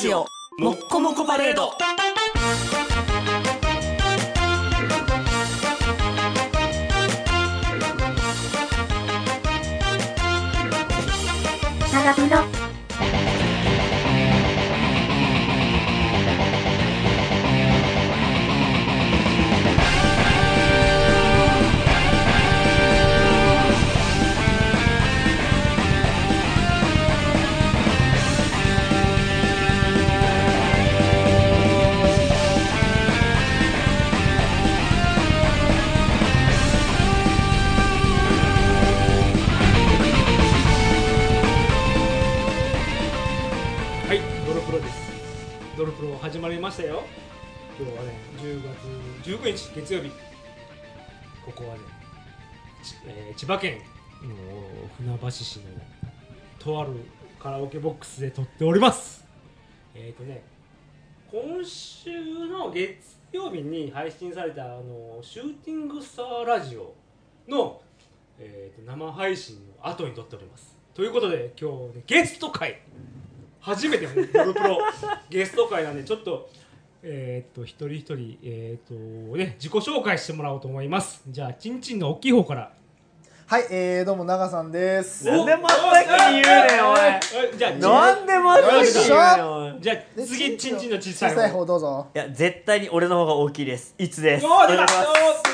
ジオもっこもこパレード。 長風呂。 はい、ドロプロです。ドロプロ始まりましたよ。今日はね、10月19日月曜日。ここはね、千葉県の船橋市のとあるカラオケボックスで撮っております。今週の月曜日に配信されたシューティングスターラジオの、生配信の後に撮っております。ということで今日ね、ゲスト会初めての、ね、ドロプロゲスト会なんでちょっと一人一人ね、自己紹介してもらおうと思います。じゃあチンチンの大きい方から。 はい、どうも長さんです。 なんで真っ先に言うねんおい。 じゃあなんで真っ先に言うねんおい。 じゃあ次チンチンの小さい小さい方どうぞ。 いや絶対に俺の方が大きいです。いつです。 おー出たお願いします。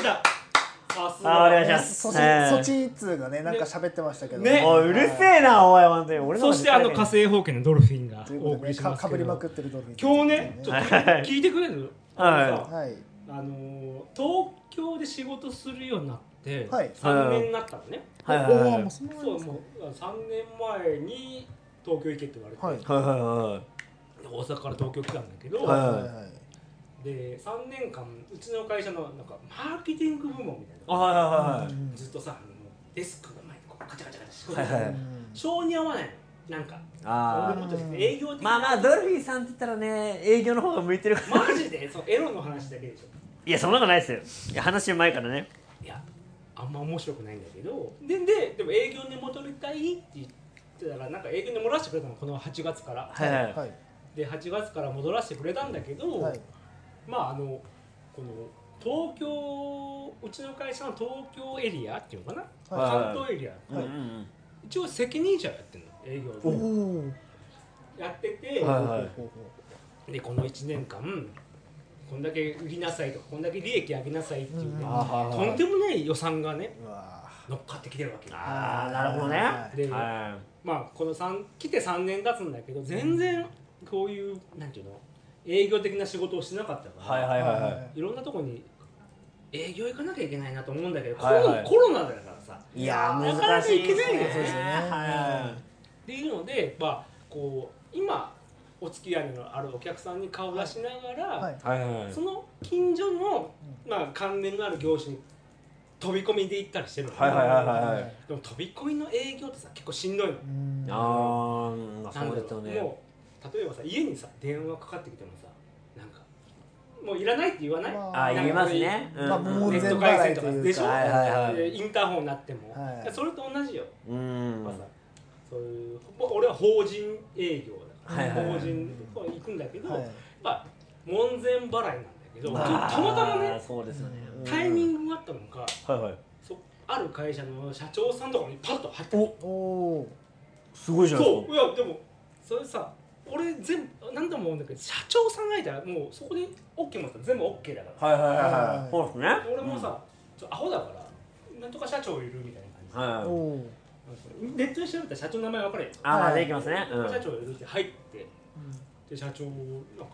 出た。さすが。 お願いします。 そちっつがね、なんか喋ってましたけどねおいうるせえなおい本当に。俺の方そしてが絶対火星方家のドルフィンがというお送ことでね、 りしますけど、 かぶりまくってるドルフィン今日ねちょっと聞いてくれる？ はいはい東京で仕事するようになってはい 3年になったのね。 はいはいおはいお、もうそんなそう、もう3年前に東京行けって言われて、 はいはいはい大阪から東京来たんだけど、 はいはいはいで3年間うちの会社のなんかマーケティング部門みたいな、 はいはいはいうんずっとさデスクの前でこうカチャカチャカチャ仕事はいはい性に合わないのなんかあ俺もちょっと営業的なまあまあドルフィンさんって言ったらね営業の方が向いてるから。 マジでそうエロの話だけでしょ。 いやそんなことないですよ。いや話うまいからね。 いやあんま面白くないんだけどでも営業に戻りたいって言ってたらなんか営業に戻らせてくれたのこの8月からはいはいはいで8月から戻らせてくれたんだけど、 はいまあこの東京うちの会社の東京エリアっていうのかな、 はい関東エリア、 はいうんうん一応責任者をやってるの営業おでおやってて、 はいはいでこの1年間こんだけ売りなさいとかこんだけ利益上げなさいっていうね、 あとんでもない予算がねうわ乗っかってきてるわけよ。 あーなるほどね。 で、 はまあこの来て3年経つんだけど全然こういうなんていうの営業的な仕事をしなかったから、 はいはいはいろんなとこに営業行かなきゃいけないなと思うんだけど、 はいはいコロナだからさいやーなかなか難しい行けないよね。 そうですよねはっていうので、まあこう今お付き合いのあるお客さんに顔を出しながら、 はいいはいはいその近所の、まあ、関連のある業種に飛び込みで行ったりしてるの、 はいはいはいはいでも飛び込みの営業ってさ結構しんどいの。 うんあーまあなんだろそうですよね。 もう例えばさ家にさ電話かかってきてもさなんかもういらないって言わない、 まあー言いますね。 まあ門前ネット回線払いというかとかでしょ、 はいはいはいでインターホンになっても、 はいそれと同じよ、 うんまあさそういう俺は法人営業だから、 はいはいはい法人と行くんだけど、 はいやっぱ門前払いなんだけど、 まあたまたまねそうですよね。 タイミングがあったのか、 はいはい。 ある会社の社長さんとかにパッと入っておおおすごいじゃないですそういやでもそれさ俺全部何度も思うんだけど社長さんがいたらもうそこで OK もったら全部 OK だから、 か。はいはいはいははいい。そうですね。 俺もさ、アホだからなんとか社長いるみたいな感じ、 はい。 おおネットで調べたら社長の名前分かるやん、 あーまあできますね。うん。 社長いるって入ってで社長なんか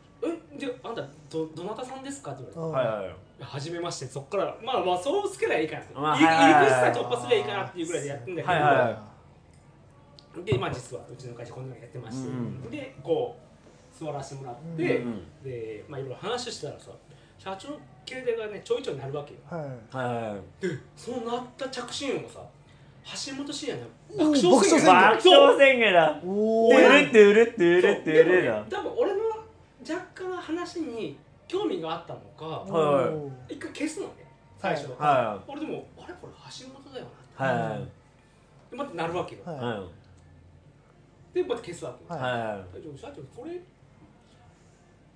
「じゃああんたどなたさんですか?」って言われてはいはいはい。 はじめまして、そっからまあそうつけりゃいいかなって、 まあ入りはいはいはい口さえ突破すりゃいいかなっていうぐらいでやってんだけど、 はいはでまあ実はうちの会社こんなのやってまして、 うんでこう座らせてもらって、 うんでまあいろいろ話してたらさ社長の経済がねちょいちょいなるわけよ。 はいはいはい。 でそのなった着信音がさ橋本真也のおー爆笑宣言爆笑宣言だ。 おおてるってうるってうるってうるだ。 多分俺の若干話に興味があったのかはい一回消すのね最初、 は俺でもあれこれ橋本だよなって、 いはいでまたなるわけよ、 はいはでまた消すわけよ、 いは社長これ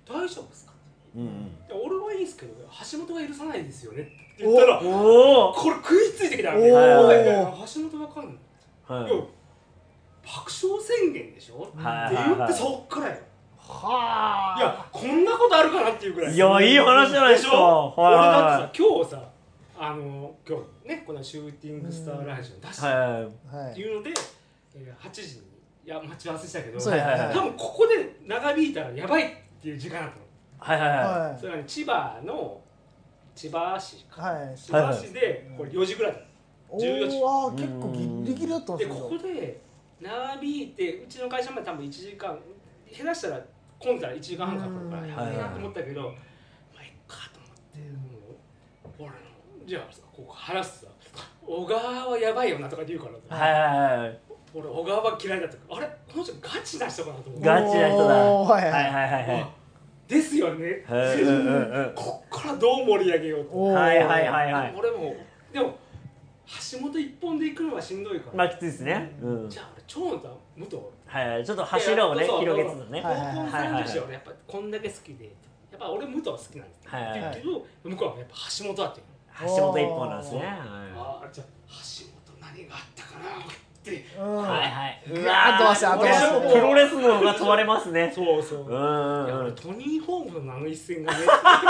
大丈夫ですかうんうんで俺はいいですけど橋本が許さないですよねって言ったらおおこれ食いついてきたわけおーおい橋本わかんないはいいや爆笑宣言でしょはいって言ってそっからよはあ。 いやこんなことあるかなっていうぐらいいやいい話じゃないですかでしょはいはい俺だってさ今日さ今日ねこのシューティングスターラジオ出してはいはいっていうので、8時に待ち合わせしたけどそうですねはいはい多分ここで長引いたらやばいっていう時間だったのはいはいははそれはね千葉市い。はい。 千葉市でこれ4時ぐらいだお 14時お、結構ギリギリだったんでですけど。 ここで長引いてうちの会社まで多分1時間下手したら混んだら1時間半かかるからやばいなと思ったけどまあいっかと思って俺のじゃあさここ話すさ小川はやばいよなとか言うからいはいはいはい俺小川は嫌いだったからあれこの人ガチな人かなと思ってガチな人だおーはいはいい。 ははいはいはいですよねはいうんうんうんこっからどう盛り上げようとおーはいはいはいはい俺もでも橋本一本で行くのはしんどいから、 まあきついですねうんじゃあ俺長男武藤はいはいちょっと柱をねそう広げつつねはい高校3女子は俺やっぱこんだけ好きでやっぱ俺武藤は好きなんですはいはいはいって言うけど向こうはやっぱ橋本だって橋本一本なんですねはああじゃあ橋本何があったかなってうん。 いはいはいぐわーっと回して後回しこれプロレス脳が問われますねそうそううんいやうんうん俺トニー・ホームのあの一戦がね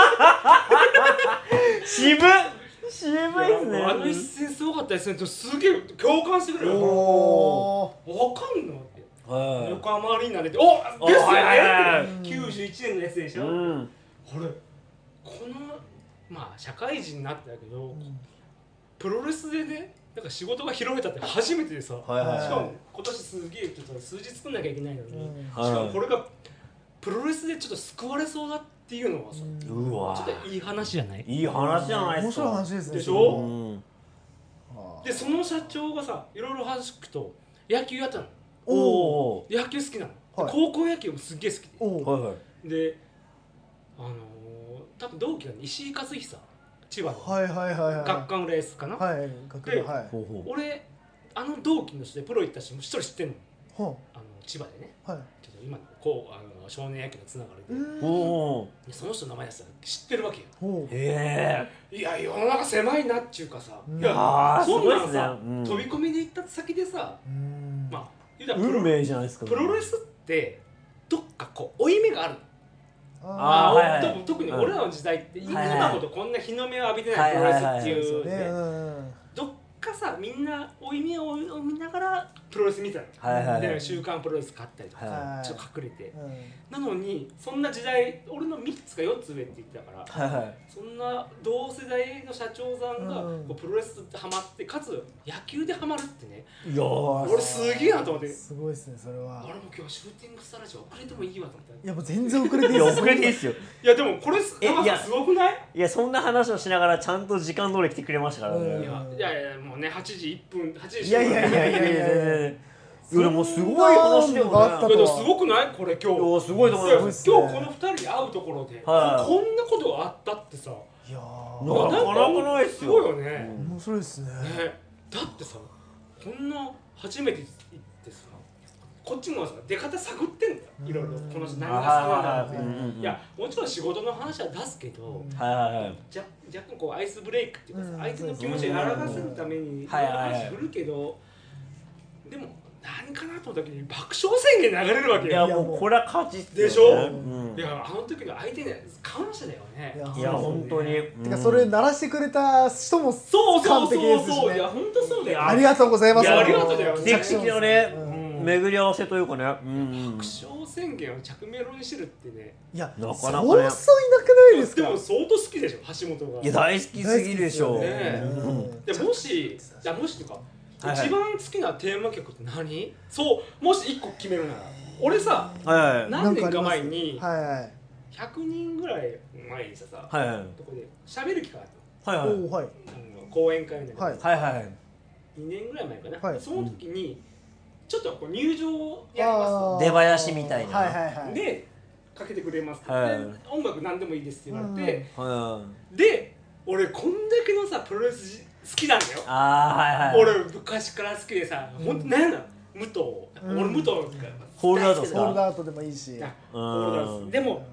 渋っ渋いですねあの一戦すごかったですねすげえ共感してくれるおお。 わかんのってはい横浜アリーナでおですよはいはいはいね91年のやつでしょうん俺このまあ社会人になってたけどプロレスでねなんか仕事が広げたって初めてでさ、 はいはいはいしかも今年すげえちょっと数日作んなきゃいけないのに、 はいしかもこれがプロレスでちょっと救われそうだっていうのはさ、 うわちょっといい話じゃないいい話じゃないで面白いすか話ですね。 でしょうんでその社長がさいろいろ話聞くと野球やったのおお野球好きなの、 はい高校野球もすっげえ好きでおお。 はいはいで多分同期が、ね、石井和久千葉の、 はいはいはいはい。 学館レースかな、 はい。学部はい。 ほうほ俺同期の人でプロ行った人も一人知ってんのほ千葉でねう。はい。 ちょっと今のこう少年野球のつながりで、 うおおでその人の名前出したら知ってるわけよほう。 へえいや世の中狭いなっちゅうかさ、 うんいやあーそんなんすごいさ、 っすねうん飛び込みで行った先でさうん。 まあ言うたら運命じゃないですかプロレスってどっかこう負い目があるのあーはいはい特に俺らの時代って今ほどこんな日の目を浴びてなはいいプロレスっていうね。 ねうん。 どっかさみんな負い目を見ながらプロレス見たの、 はいはいはいで週刊プロレス買ったりとか、 はちょっと隠れてうん。 なのにそんな時代俺の3つか4つ上って言ってたからはいはいそんな同世代の社長さんがうんこうプロレスハマってかつ野球でハマるってねいやー俺すげえなと思ってすごいですねそれは。 俺も今日シューティングスターラジオ遅れてもいいわと思ったいやもう全然遅れていいいやです。 遅れていいっすよいやでもこれえいやすごくないいやそんな話をしながらちゃんと時間通り来てくれましたからうんねいやもうね8時1分8時いやいやいやいや全然いやもうすごい話だよそんなのがあったねいやでもすごくないこれ今日いやすごいと思いいやます今日この2人で会うところで、 はいこんなことがあったってさいやなかなかないっすよすごいよね、 面白いですね。 ねだってさこんな初めて行ってさこっちもさ出方探ってんだよいろいろこの人何が好きなんだろうって、 うんうんうんいやもちろん仕事の話は出すけど、 はいはいはい若干こうアイスブレイクっていうかさ、 うん相手の気持ちを和らがせるためにいろいろはいはいはい話振るけど、でも何かなと思った時に爆笑宣言流れるわけいよやもうこれは勝ちっすよねでしょうんいやあの時の相手ね感謝だよねいいや本当にてかそれ鳴らしてくれた人もそうそう完璧そうですしねそういや本当そうだよありがとうございます。 いやありがとうだよ奇跡的なねうん巡り合わせというかねうん爆笑宣言を着メロにしてるってねいやなかなかねそうそういなくないですか。 でも相当好きでしょ橋本がいや大好きすぎるでしょ大好きですよねうんでもしとか、 はいはい一番好きなテーマ曲って何そうもし1個決めるなら俺さはいはい何年か前にはいはい 100人ぐらい前にさはいはいとこで喋る機会があっはいはいおおはいた講演会みたいな、 はいはいはい 2年ぐらい前かな、 はいその時にちょっとこう入場をやりまあー出囃子みたいなはいはいはい。 すでかけてくれますって、 はいで音楽何でもいいですって言われて、 はで俺こんだけのさプロレス好きなんだよああはいはい俺昔から好きでさ、ほんとなんやな武藤、俺武藤のホールドアウトですかホールドアウトでもいいし。 ホールドアウトでも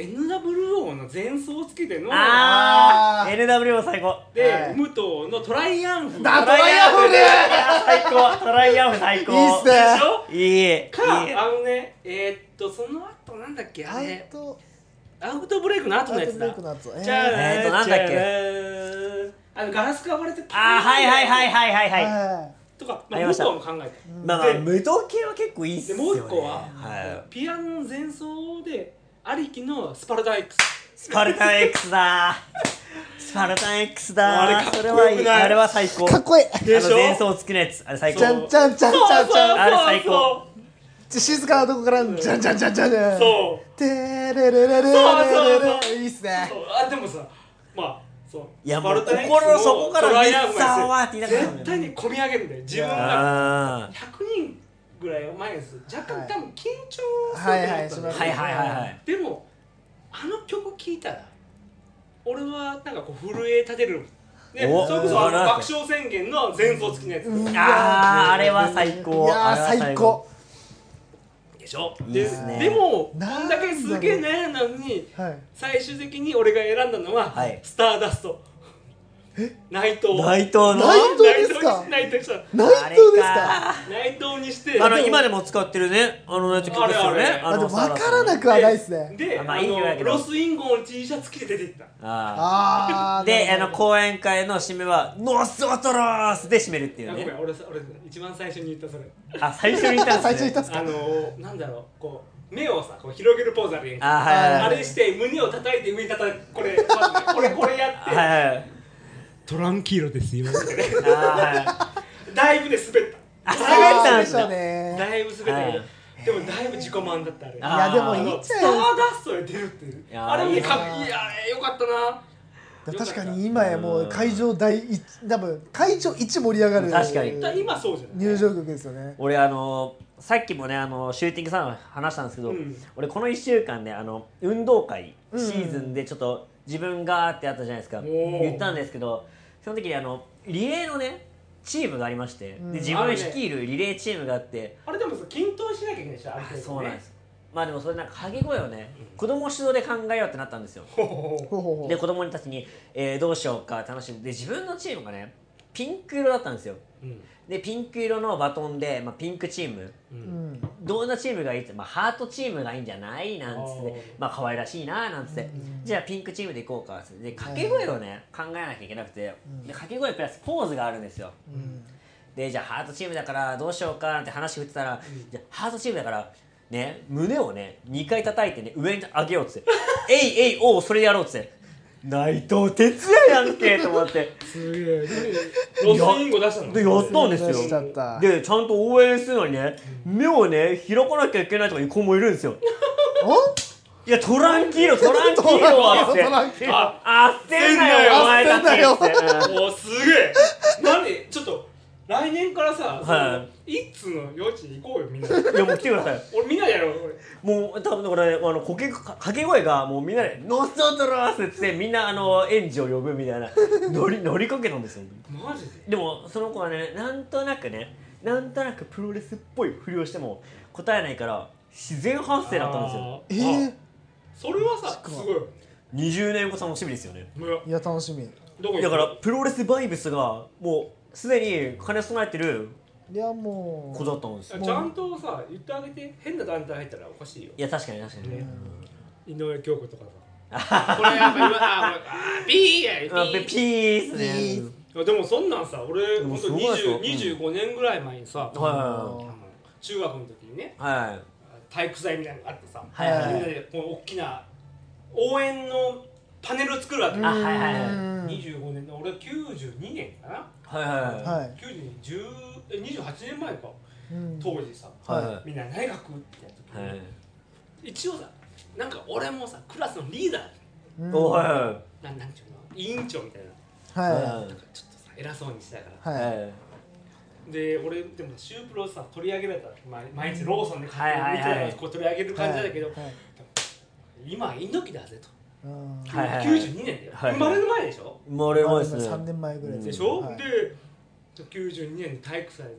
NWO の前奏をつけてのあー NWO 最高で、 はい武藤のトライアンフだトライアンフル最高トライアンフ最高いいっすねでしょいいか、 いいその後なんだっけあれアアウトブレイクの後のやつだウトブレイクのやつ。 じゃあなんだっけガラスが割れてあーはいはいはいはいはいはいはとか、 ありました武藤も考えたまあ無糖系は結構いいっすよねでもう一個は、 はいピアノの前奏でありきのスパルタ X スパルタン X だスパルタン X だあれかっこよくないそれはいいあれは最高い。かっこいい。 でしょ前奏つくのやつあれ最高じゃんじゃんじゃんじゃんじゃん。 あれ最高静かなとこからじゃんじゃんじゃんじゃんじゃん。 そうてれれれれれれれ。いいっすね。 あでもさまあそういやスパルタ X もう心の底からトライアンフめっちゃわーって言いながら絶対に込み上げるんだよ自分があ 100人ぐらい前です若干、 はい多分緊張するはいはいと思ったんだよはいはいはいはいでもあの曲聴いたら俺はなんかこう震え立てるでおそれこそ爆なるほど笑宣言の前奏付きのやつあれは最高いやーあれは最高。 でしょいいですねでもこなんんだけすげえ悩んだのにはい。 最終的に俺が選んだのは、 はいスターダスト内藤内藤の内藤ですか内藤にした内藤ですか。 内藤にして今でも使ってるねやつ曲ですよねあれあでも分からなくはないっすね。 で、 まあいいよやけどロスインゴの T シャツ着て出てったああー。 でなるほど講演会の締めはノスオトロースで締めるっていうねごめん俺一番最初に言ったそれあ最初に言ったんですね最初に言ったっすか。 なんだろうこう目をさこう広げるポーズあるやんあはいはいあれして胸を叩いて上に叩くこれこれやってはいはいトランキーロですよあだいぶで滑った滑ったんでしょうですよね。 だいぶ滑ったけど、 はいでもだいぶ自己満だったあれあいやでもいいんじゃスターないダストで出るっていうやあれもねいいなかっこいいあれよかったな確かに今やもう会場第一多分会場一盛り上がる。 確かに今そうじゃない入場曲ですよね。 俺さっきもねシューティングさんの話したんですけど、 うん俺この1週間で運動会シうんーズンでちょっと自分がってあったじゃないですか、 おー言ったんですけどその時にリレーのねチームがありまして、 うんで自分率いるリレーチームがあってあれでもさ均等しなきゃいけないでしょある程度ねそうなんですまあでもそれなんか掛け声をね子供主導で考えようってなったんですよほうほうほうほうほう。 で子供たちに、どうしようか楽しみで自分のチームがねピンク色だったんですようんでピンク色のバトンで、ピンクチームううんん。 どんなチームがいいって、ハートチームがいいんじゃないなんつっあーて可愛らしいななんつって、 うんじゃあピンクチームでいこうかっつってで掛け声をね、考えなきゃいけなくて、で掛け声プラスポーズがあるんですようん。 でじゃあハートチームだからどうしようかなんて話振ってたら、じゃあハートチームだからね胸をね2回叩いてね上に上げようっつってえいえいおうそれでやろうっつって内藤哲也やんけと思ってすげえロスインゴ出したのでやったんです出しちゃよった。 でちゃんと応援するのにね目をね開かなきゃいけないとかいう子もいるんですよいやトランキーロトランキーロはってトランキーロあ焦んなよお前たちっておすげえなんでちょっと来年からさ一通の幼稚園行こうよみんなでいやもう来てください俺みんなでやろう俺もう多分だからね掛け声がもうみんなで「ノストロース」ってみんな園児を呼ぶみたいな乗りかけたんですよマジででもその子はねなんとなくプロレスっぽいふりをしても答えないから自然発声だったんですよそれはさすごいよ 20年後楽しみですよねいや楽しみ。 どこだからプロレスバイブスがもうすでに兼ね備えてるいやもう。 子だったんですよちゃんとさ言ってあげて変な団体入ったらおかしいよいや確かにね井上京子とかさこれやっぱ今ピーやピースねでもそんなんさ俺もほんとすごいですよ 25年ぐらい前にさは中学の時にねいはい体育祭みたいなのがあってさはいはいみんなでこの大きな応援のパネルを作るわけあはいはいはい 25年の俺92年かなはいはいはい。 28年前かうん当時さはみんな何書くってやった時いはいに一応さなんか俺もさクラスのリーダーうんおはなんちゅうの委員長みたいなはなんかちょっとさ偉そうにしてたからい。はい。 はいで俺でもシュープロさ取り上げられたら毎日ローソンで買ってはいはいはい見てたからこう取り上げる感じだけどはい今猪木だぜとうんはいはい 92年だよはい生まれる前でしょもう俺もですね 3年前ぐらいでしょはいで92年の体育祭で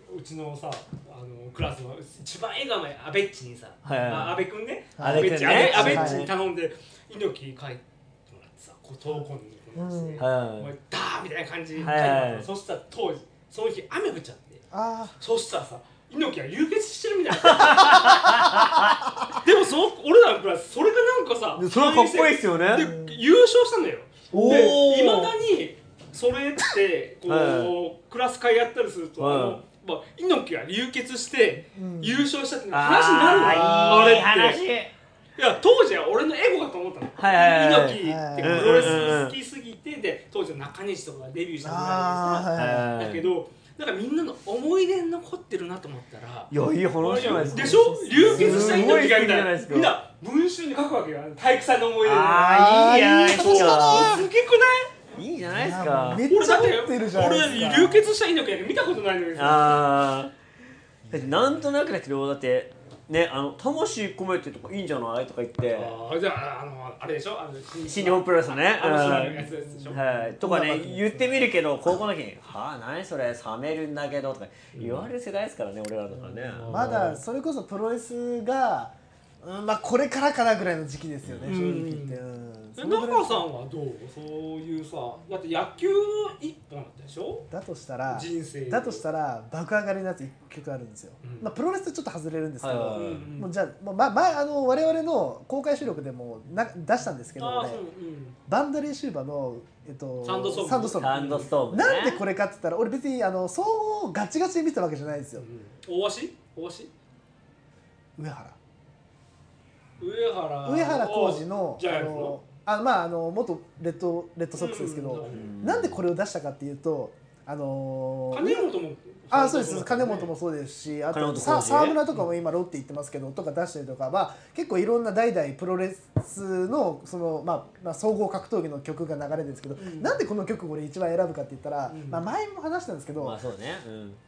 うちのさクラスの一番笑顔のアベッチにさ、 はいはい阿部君ね、 阿部君ねアベッチに頼んで猪木書いてもらってさ、こう投稿にこうして、 はいお前ダーみたいな感じで書いてはいもらった。そしたら当時その日雨降っちゃって、そしたらさ猪木は流血してるみたいな。でも俺らのクラスそれがなんかさ、 それはかっこいいっすよね。 で優勝したんだよ。 おーでいまだにそれってこう、 はクラス会やったりすると、 はい猪木が流血して優勝したっていうあ話になるのよ。 ーいい話。 あれっていや当時は俺のエゴかと思ったの。 はいはいはい猪木ってプロレス好きすぎて、で当時の中西とかがデビューしたぐらいでさ、だけどなんかみんなの思い出に残ってるなと思ったら、 いやいい話じゃないですか。 でしょ、流血した猪木がみたいな、 すごい素敵じゃないですかみんな文集に書くわけよ、体育祭の思い出で。 あーいいじゃないですか。 すげくないいいじゃないですか。 めっちゃ持ってるじゃないですか。 俺流血した猪木なんて見たことないのにさ。 ああ。だってなんとなくだけどだってね魂込めてとかいいんじゃないとか言って。 じゃああれでしょ、 新日本プロレスのね。 やつでしょ。 はい。とかね言ってみるけど高校の時にはあ何それ冷めるんだけどとか言われる世代ですからね俺らだからね。 まだそれこそプロレスが、まあこれからかなぐらいの時期ですよね、正直言って。 中さんはどう？そういうさ、だって野球一本だったでしょ？ だとしたら人生爆上がりのやつ1曲あるんですよ。まあプロレスとちょっと外れるんですけど、 はいもうじゃあもう前我々の公開収録でも出したんですけどね、バンダレーシューバのサンドストームね。 なんでこれかって言ったら俺別に総合ガチガチに見てたわけじゃないですよ。 大鷲上原浩二のジャイアンツの元レッドソックスですけど、なんでこれを出したかっていうと金本もそうです。金本もそうですし、あと沢村とかも今ロッテ行ってますけどとか出したりとか、結構いろんな代々プロレスのその総合格闘技の曲が流れてるんですけど、なんでこの曲を俺一番選ぶかって言ったら、前も話したんですけど、 まあそうね。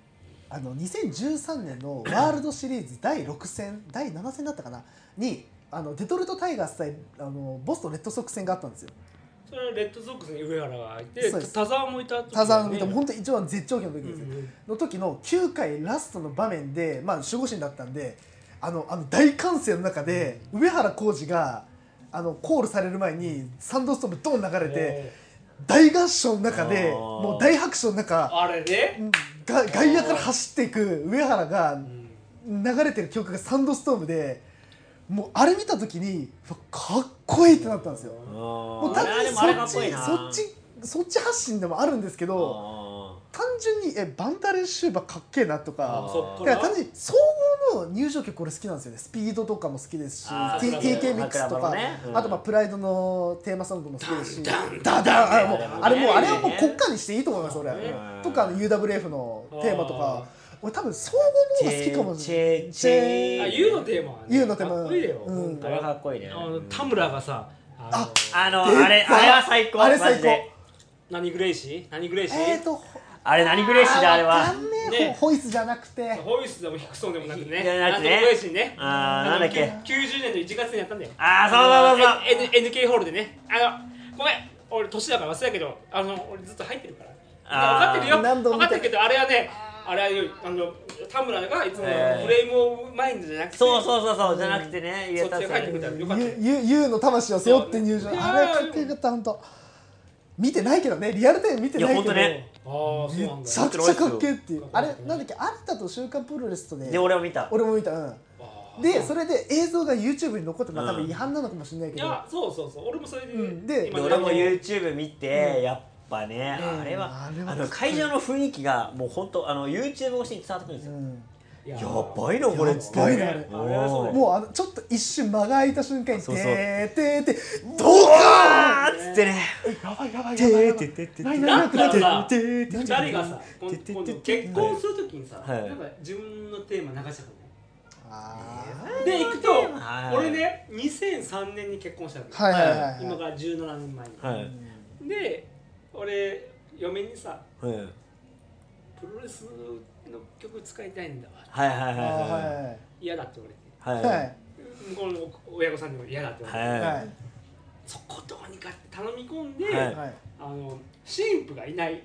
2013年のワールドシリーズ第6戦第7戦だったかなにデトロイトタイガース対ボストンレッドソックス戦があったんですよ。 それはレッドソックスに上原がいて、田沢もいた時、 田沢もいた、本当に一番絶頂期の時ですよ、の時の9回ラストの場面で、守護神だったんで大歓声の中で上原浩二がコールされる前にサンドストームドン流れて大合唱の中でもう大拍手の中あれで外野から走っていく上原が流れてる曲がサンドストームで、もうあれ見た時にかっこいいってなったんですよ。もう単純にそっち発信でもあるんですけど、単純にバンダレーシューバーかっけえなとか、だから単純に総合の入場曲俺好きなんですよね。スピードとかも好きですし、TK ミックスとか、あとプライドのテーマソングも好きですし、あれはもう国歌にしていいと思います俺。とかUWF のテーマとか。俺多分総合の方が好きかもしれない。 ユウのテーマはね、 ユウのテーマかっこいいよ。 あれかっこいいね。 田村がさ、 あれは最高。 あれ最高。 何グレイシー？ あれ何グレイシーだあれは。 ホイスじゃなくて。 ホイスでもヒクソンでもなくね。 なんとグレイシーね。 なんだっけ。 90年の1月にやったんだよ。 そう。 NK ホールでね。ごめん、俺年だから忘れたけど、俺ずっと入ってるから。分かってるよ。分かってるけどあれはね。あれは田村がいつもフレームオブマインドじゃなくて、 そうじゃなくてね、 そっちで帰ってくれたらよかった。 ユウの魂を背負って入場。あれかっこよかった本当。見てないけどね、リアルタイム見てないけど。めちゃくちゃかっけえっていう。あれなんだっけ、有田と週刊プロレスとね。 で俺も見た。 でそれで映像が YouTube に残ってるのは多分違反なのかもしれないけど。 いやそう俺もそれで俺も YouTube 見てやっぱね、あれは会場の雰囲気がもう本当YouTube 越しに伝わってくるんですよ。やばいのこれっつって。もうちょっと一瞬間が空いた瞬間にてードカーンっつってね。やばい。 なんかさ、2人がさ、今度結婚するときにさ、なんか自分のテーマ流したからね。で行くと俺ね2003年に結婚したの。今から17年前に。で俺嫁にさ、プロレスの曲使いたいんだわ。嫌だって言われて、向こうの親御さんにも嫌だって言われて、そこどうにかって頼み込んで、新婦がいない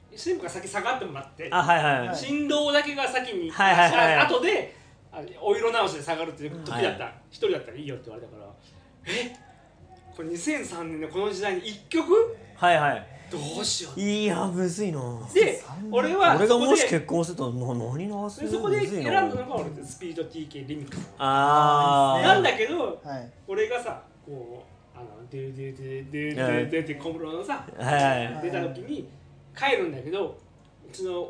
新婦が先下がってもらって、 あ、はいはい。 新郎だけが先に、 はいはいはいはい後でお色直しで下がるっていう時だったら、 は一人だったらいいよって言われたから、これ2003年のこの時代に1曲はいはい。 どうしよういや、むずいな。 で、俺は俺がもしそこで結婚すると何直す？ そこでむずい選んだな。 のが俺でスピード TK リミックスあなんだけど、 はい俺がさこうデュデュデュデュデュデュって小室のさはい出た時に帰るんだけど、うちの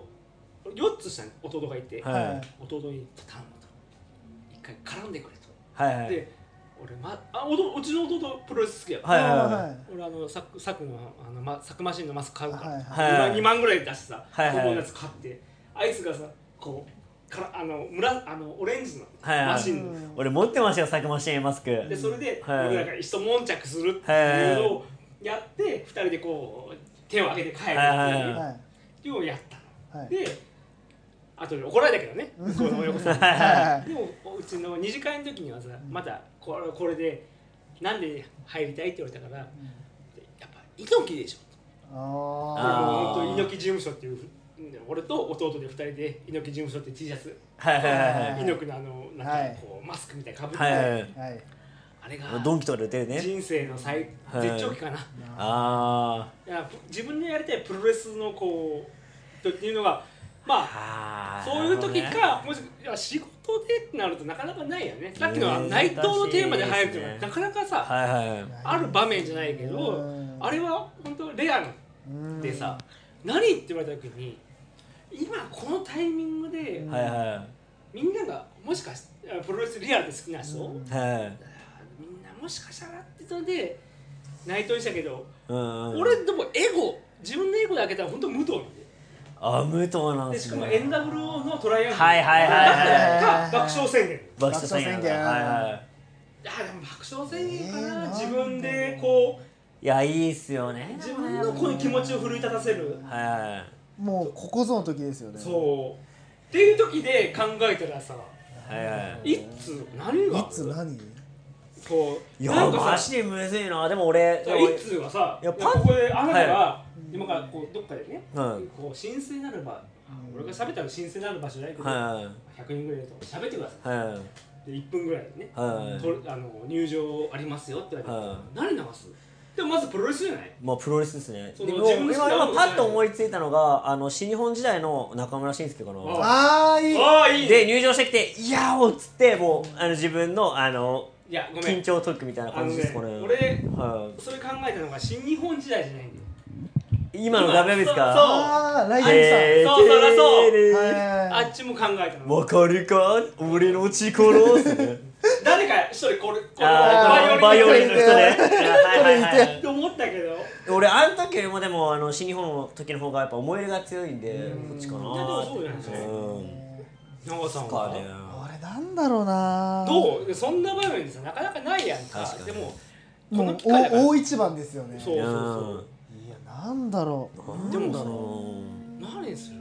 4つ下に弟がいて、 はい弟に頼むと一回絡んでくれと。 はいはい。 で俺うちの弟プロレス好きやから、 はいはい俺サクマシンのマスク買うから、 はい 2万ぐらい出してさ、 はいはいこのやつ買って、あいつがさこうからオレンジのはいはいマシンの、 俺持ってましたよ、サクマシンマスク。 でそれではい僕らが一悶着するっていうのをやって2人でこう手を挙げて帰るっていうはいのをやったの、 はいで後で怒られたけどね向こうの親御さんにはいでもうちの二次会の時にはさまたこれでなんで入りたいって言われたから、やっぱ猪木でしょ。 あ本当猪木事務所っていう俺と弟で2人で猪木事務所って T シャツ、 はいはいはい猪木のなんかこうマスクみたいなかぶって、 はいはいはい。 はいあれがドンキとかで売ってるね。 人生の絶頂期かな。 あいや自分でやりたいプロレスのこうっていうのがまあそういう時か、もし仕事でってなるとなかなかないよね。さっきの内藤のテーマで入るっていうのはなかなかさ、 はいはい。 ある場面じゃないけど、あれは本当レアでさ、何って言われた時に今このタイミングではいはみんながもしかしてプロレスリアルで好きな人、 い。はい。 みんなもしかしたらってので内藤にしたけど、俺でも自分のエゴで開けたら本当無糖なんで。 あ、無糖なんですしかもね。 NWO のトライアングルはいはいはいはいか爆笑宣言。 爆笑宣言。はいはい。 いやでも爆笑宣言かな、自分でこいや、いいっすよね。 う自分のこの気持ちを奮い立たせる、 はいはい。 もうここぞの時ですよね。 そうっていう時で考えたらさ、 はいはい。 いつ何がいつ何こういや、 なんかマさ、 ジでむずいな。でも俺、 いつがさ、 いやパッここであなたが今からこうどっかでね、 はいこう神聖なる場、俺が喋ったら神聖なる場所じゃないけど、 は 100人ぐらいで喋ってください。 いはい。 で1分ぐらいでね、 はい入場ありますよって言われて、 はい何流す？でもまずプロレスじゃない？ まあプロレスですね。 そのでも自分の好きな今パッと思いついたのが新日本時代の中村慎介かな。 あーいいああいいね。 で入場してきて「いやー」っつってもう自分のいやごめん。 緊張解くみたいな感じですかね。 俺はそれ考えたのが新日本時代じゃないんだよ。 い。今の WB ですか？ あーライジンそうそうさんあっちも考えたの。 わかるか俺の力っすね。 誰か一人これバイオリンの人ね。はいはいはいって思ったけど。 俺あの時よりもでも新日本の時の方がやっぱ思い入れが強いんでこっちかな。 いやでもそうじゃないですか。長さんは。 俺なんだろうなどう？そんな場面でさなかなかないやんか。 確かにでもこもうの機会だから。 大一番ですよね。 そうそうそう。 いやなんだろうでもださろ何する？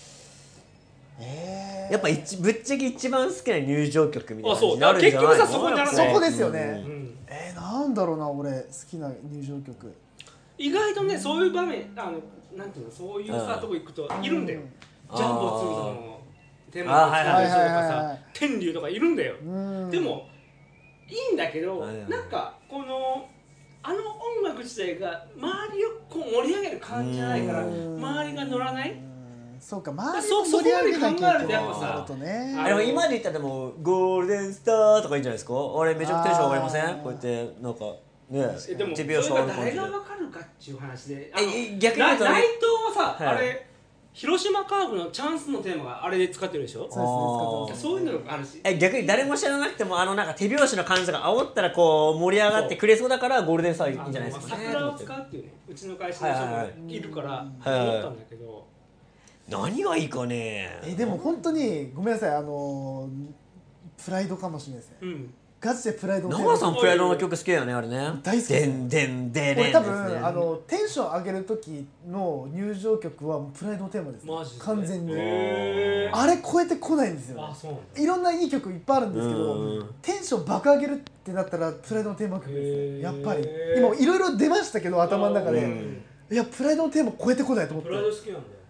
やっぱぶっちゃけ一番好きな入場曲みたいな感じあそうになるんじゃないの？ 結局さそこにならないそこですよねうんなんだろうな俺好きな入場曲意外とねそういう場面なんていうのそういうさとこ行くといるんだよ。ジャンボ2の天満の使う人とかさ天竜とかいるんだよ。でもいいんだけどなんかこの音楽自体が周りをこう盛り上げる感じじゃないから周りが乗らない。 そうか周りを盛り上げなきゃいけないとねでも今で言ったらでもゴールデンスターとかいいんじゃないですか。あれめちゃくちゃテンション上がりません？こうやってなんかねでもそれが誰が分かるかっていう話で逆に言うとね内藤はさはいあれ広島カーブのチャンスのテーマがあれで使ってるでしょ。 そうですねそういうのがあるし逆に誰も知らなくてもなんか手拍子の感じが煽ったらこう盛り上がってくれそうだからゴールデンスターいいんじゃないですかね。 桜を使うっていうねうちの会社の人もいるから思ったんだけど何がいいかね。 でも本当にごめんなさいプライドかもしれないですねうんガチでプライドのテーマ長さんプライドの曲好きだよねあれね。 大好きですでんでんでれん俺多分テンション上げる時の入場曲はプライドのテーマですマジで完全にへーあれ超えてこないんですよあそうなんだいろんないい曲いっぱいあるんですけどテンション爆上げるってなったらプライドのテーマ曲ですねやっぱり今いろいろ出ましたけど頭の中でいやプライドのテーマ超えてこないと思ってプライド好きなんだよ。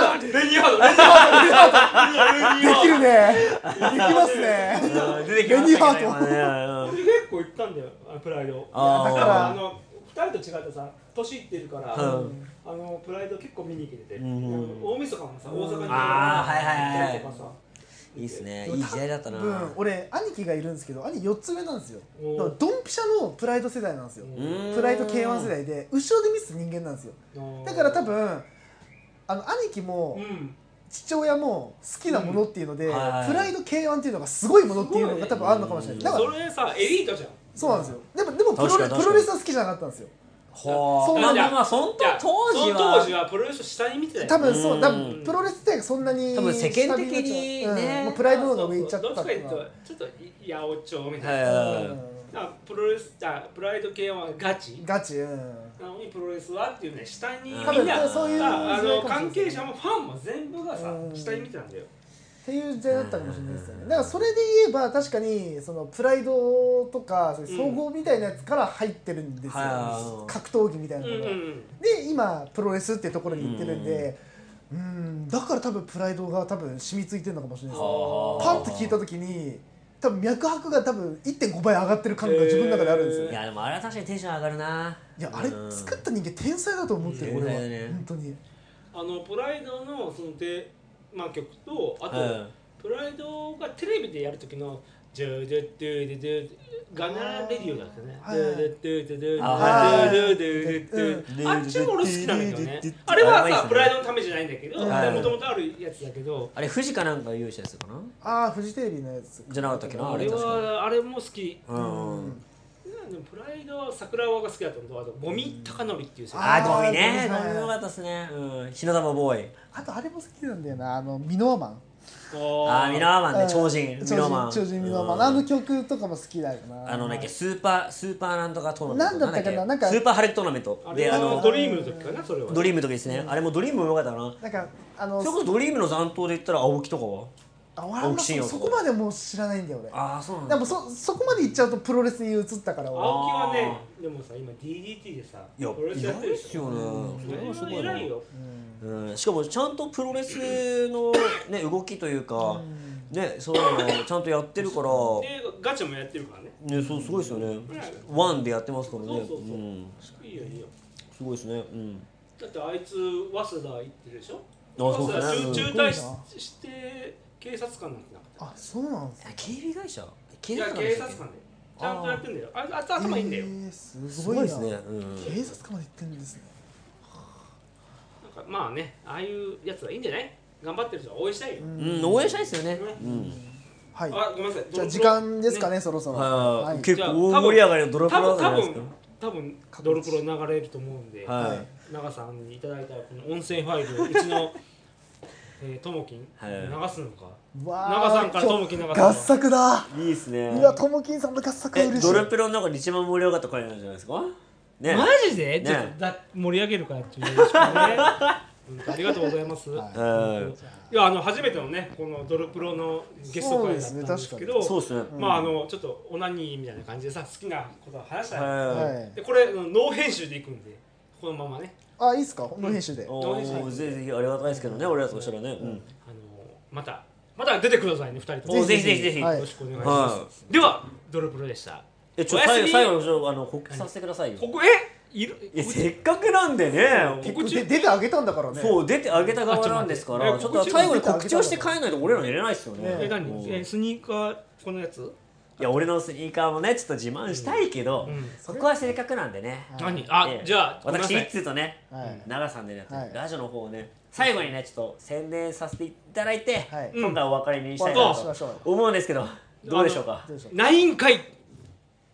ハードレニーハードできるねできますね出てきましたけど今ね俺結構行ったんだよプライド。 あーだから 2人と違ってさ年いってるからプライド結構見に行けてて大晦日もさ大阪に行ったりとかさいいっすねいい時代だったな俺兄貴がいるんですけど兄4つ上なんですよだからドンピシャのプライド世代なんですよプライド K1 世代で後ろで見てた人間なんですよだから多分兄貴も父親も好きなものっていうのでプライド K1 っていうのがすごいものっていうのが多分あるのかもしれないだからそれさエリートじゃん。 そうなんですよでもプロレスは好きじゃなかったんですよはあまあその当時はプロレスを下に見てたよ。 多分そう多分プロレスってそんなに多分世間的にねもうプライドの方が上行っちゃったどっちかというとちょっと八百長みたいなプロレスプライド系はガチガチなのにプロレスはっていうね下にみん多分なそういう関係者もファンも全部がさ下に見てたんだよ。 っていう時代だったかもしれないですよねだからそれで言えば確かにそのプライドとかそういう総合みたいなやつから入ってるんですよ格闘技みたいなもので今プロレスっていうところに行ってるんでだから多分プライドが多分染みついてるのかもしれないですパンと聞いた時に多分脈拍が多分 1.5 倍上がってる感が自分の中であるんですよいやでもあれは確かにテンション上がるないやあれ作った人間天才だと思ってる俺は本当にプライドのその曲とあとプライドがテレビでやる時のジュドゥドゥドゥドゥガナレディオだったね。ドゥドゥドゥドゥドゥドゥドゥドゥあっちも俺好きなんだけどね。あれはさプライドのためじゃないんだけど、もともとあるやつだけど。 あれ富士かなんか用意したやつかな。 ああフジテレビのやつじゃなかったっけな。 あれも好き。 うんでもプライドは桜庭が好きだったのとあとゴミ高則っていうゴミねゴミ良かったっすね日の玉ボーイあとあれも好きなんだよなミノワマンミノワマンね超人ミノワマン超人ミノワマン曲とかも好きだよなスーパーなんとかトーナメントなんだったかななんかスーパーハレットトーナメントでドリームの時かなそれはドリームの時ですねあれもドリームも良かったななんかそれこそドリームの残党で言ったら青木とかはそこまでもう知らないんだよ俺そうなんだでもそこまでいっちゃうとプロレスに移ったから青木はねでもさ今 DDT でさプロレスやってるでしょそれ偉いよしかもちゃんとプロレスのね動きというかねそういうのちゃんとやってるからガチャもやってるからねそうすごいですよねワンでやってますからねそういいよすごいですねだってあいつ早稲田行ってるでしょそうですね中退して警察官なんてなかったそうなんですね警備会社警察官でちゃんとやってんだよあと頭いいんだよすごいですね警察官まで行ってるんですねなんかまあねああいうやつはいいんじゃない頑張ってる人は応援したいよ応援したいですよねはいあごめんなさいじゃあ時間ですかねそろそろ結構大盛り上がりのドロプロじゃないですか多分ドロプロ流れると思うんで長さんにいただいたこの音声ファイルをうちのともきん流すのか長さんからともきん流すのか合作だいいっすねうわともきんさんの合作は嬉しいドロプロの中で一番盛り上がった回なんじゃないですかねマジでちょっと盛り上げるからっていうよろしくねありがとうございますいや初めてのねこのドロプロのゲスト会だったんですけどそうですねまあちょっとオナニーみたいな感じでさ好きなことを話したいでこれノー編集でいくんでこのままねいいっすかノー編集でぜひありがたいですけどね俺らとしたらねまた出てくださいね2人ともぜひよろしくお願いしますではドロプロでした最後の告知させてくださいよせっかくなんでね出てあげたんだからねそう出てあげた側なんですからちょっと最後に告知をして帰らないと俺ら寝れないっすよね何スニーカーこのやついや俺のスニーカーもねちょっと自慢したいけどそこはせっかくなんでねじゃあ私一通とね長さんでねラジオの方をね最後にねちょっと宣伝させていただいて今回お別れにしたいなと思うんですけどどうでしょうかないんかい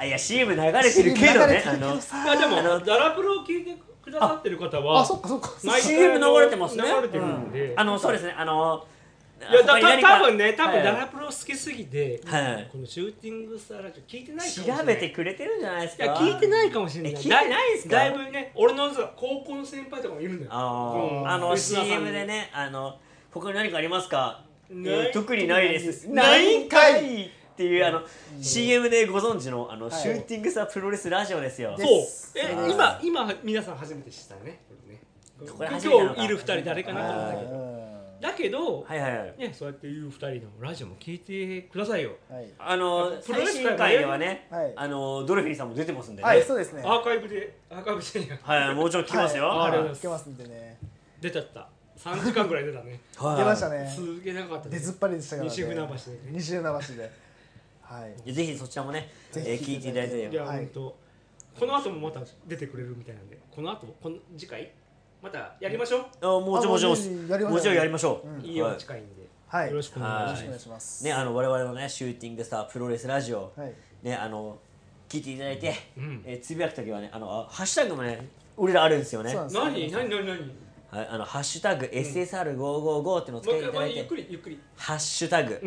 いや CM 流れてるけどね流れてるけどさいやでもダラプロを聞いてくださってる方はあそっかそっか毎回 CM 流れてますね流れてるんで、 そうですねいや他に何か多分はいダラプロ好きすぎて、 はいこのシューティングスターラジオ聞いてないかもしれない。 調べてくれてるんじゃないですか。 いや聞いてないかもしれない。 聞いてないんすかだいぶね、俺のさ高校の先輩とかもいるんだよ。リスナーさん CM でね他に何かありますか、 ない特にないですないんかいっていうCM でご存知のシューティングスタープロレスラジオですよ。 そう今皆さん初めて知ったねこれね。 これ初めてなのか今日いる2人誰かなと思ったけど、だけどはいはいはいね、そうやっていう2人のラジオも聞いてくださいよ。プロレ最ス界新回ではねはいドルフィンさんも出てますんでね。 はいそうですねアーカイブじゃないはいもちろん聞きますよ。 ありがとうございます聞けますんでね出ちゃった3時間ぐらい出たね。 はい出ましたねすげえ長かったね。 出ずっぱりでしたからね西船橋でね。 西船橋ではいぜひそちらもねぜひ聞いていただいていや、 はいほんとこの後もまた出てくれるみたいなんで、この後この次回またやりましょもちろんもちろんやりましょうもちろんやりましょう。 う。いいよ近いんで、 はいよろしくお願いします。 お願いしますね我々のねシューティングスタープロレスラジオはいね聞いていただいてうんつぶやくときはねハッシュタグもね俺らあるんですよね。 そうなんです何はいハッシュタグ SSR555 ってのをつけていただいゆってくりハッシュタグうん。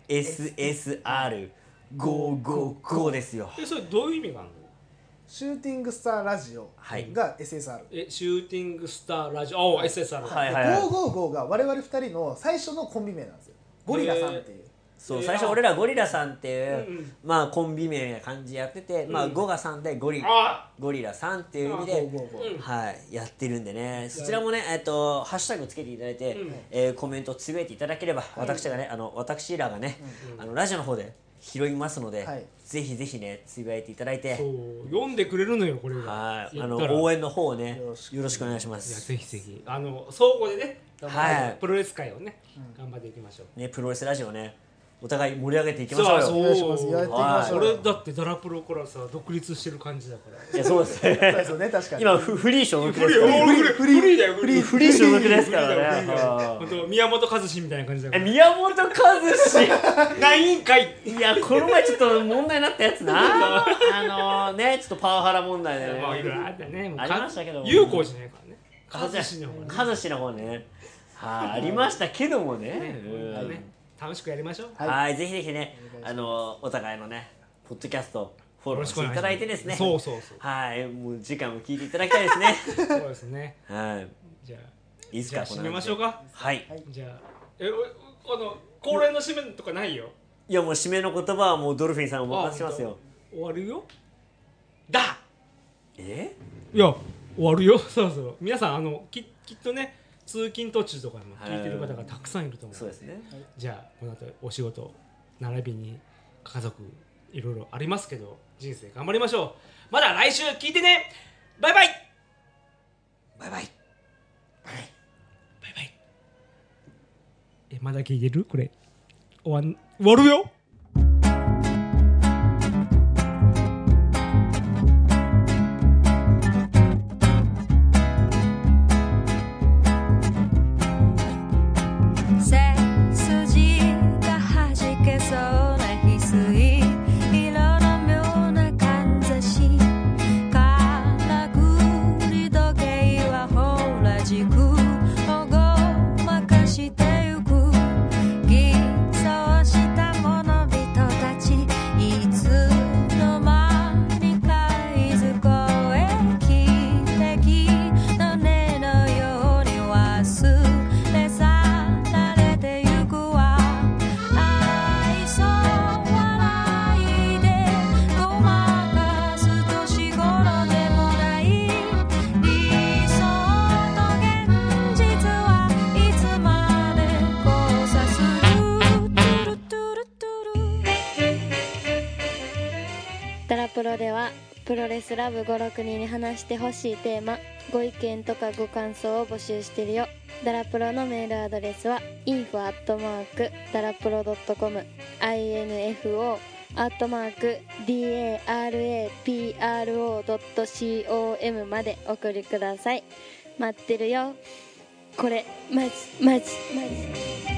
SSR555 ですよ。 それどういう意味があるの？ シューティングスターラジオはいが SSR シューティングスターラジオ、SSR。 はいはいはい 555が我々2人の最初のコンビ名なんですよゴリラさんっていうそう最初俺らゴリラさんっていううんうんまあコンビ名な感じでやっててまあ5が3でゴリあラさんっていう意味で 555 はいやってるんでねそちらもねハッシュタグつけていただいてコメントをつぶやいていただければ私らがねラジオの方で拾いますのではいぜひぜひねつぶやいていただいてそう読んでくれるのよこれが。 はい言ったら応援の方をねよろしくよろしくお願いしまいやす。 ぜひぜひ相互でね、 はいプロレス界をね頑張っていきましょう。 ねプロレスラジオねお互い盛り上げていきましょうよ。 お願いしますやっていきましょう俺だってダラプロからさ独立してる感じだから。 いやそうですそうでねすよね確かに今フリー所属ですフリからーだよフリー。 フリー所属ですからフリーだよフリーだよね本当宮本和志みたいな感じだから。 宮本和志ないんかい。 いやこの前ちょっと問題になったやつなねちょっとパワハラ問題でねまあいろいろあったね。もうありましたけども有効じゃないからね。和志の方がね。 和志の方ねはいありましたけどもねねうんね楽しくやりましょう。 はいはいぜひぜひねお互いのねポッドキャストフォローしていただいてですねそうはいもう次回も聞いていただきたいですねそうですね。 はいじゃあいいですじゃあ締めかこんな感じでましょうか。 はいじゃあ恒例の締めとかないよ。 いやもう締めの言葉はもうドルフィンさんお任せしますよ終わるよ。だ。 えいや終わるよ。そうそう。皆さんきっとね通勤途中とかにも聞いてる方がたくさんいると思う。 そうですねじゃあこの後お仕事並びに家族いろいろありますけど人生頑張りましょう。まだ来週聞いてね。バイバイ。 バイバイバイバイ。まだ聞いてる？これ終わるよ。 背筋が弾けそうな翡翠色の妙なかんざしからくり時計はほら軸をごまかしてゆく偽装した者々たちいつの間にかいずこへ奇跡の音のように忘れ去られてゆくわ愛想笑いでごまかす年頃でもない理想と現実はいつまで交差するトゥルトゥルトゥルダラプロではプロレスラブ56人に話してほしいテーマご意見とかご感想を募集してるよ。ダラプロのメールアドレスは info@darapro.com info@darapro.com まで送りください。待ってるよ。これマジマジマジ